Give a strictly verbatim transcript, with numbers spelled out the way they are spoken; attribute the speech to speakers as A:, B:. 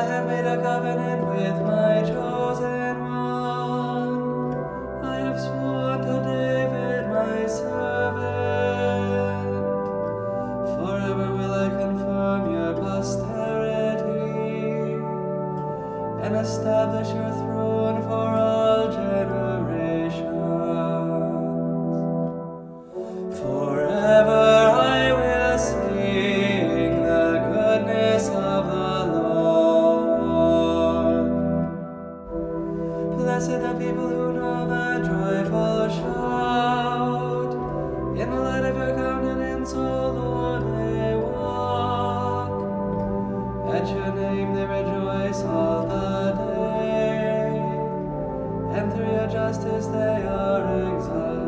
A: I have made a covenant with my chosen one. I have sworn to David my servant. Forever will I confirm your posterity and establish your throne for all generations. Forever I will sing the goodness of the Lord. Blessed the people who know the joyful shout. In the light of your countenance, O Lord, they walk. At your name they rejoice all the day, and through your justice they are exalted.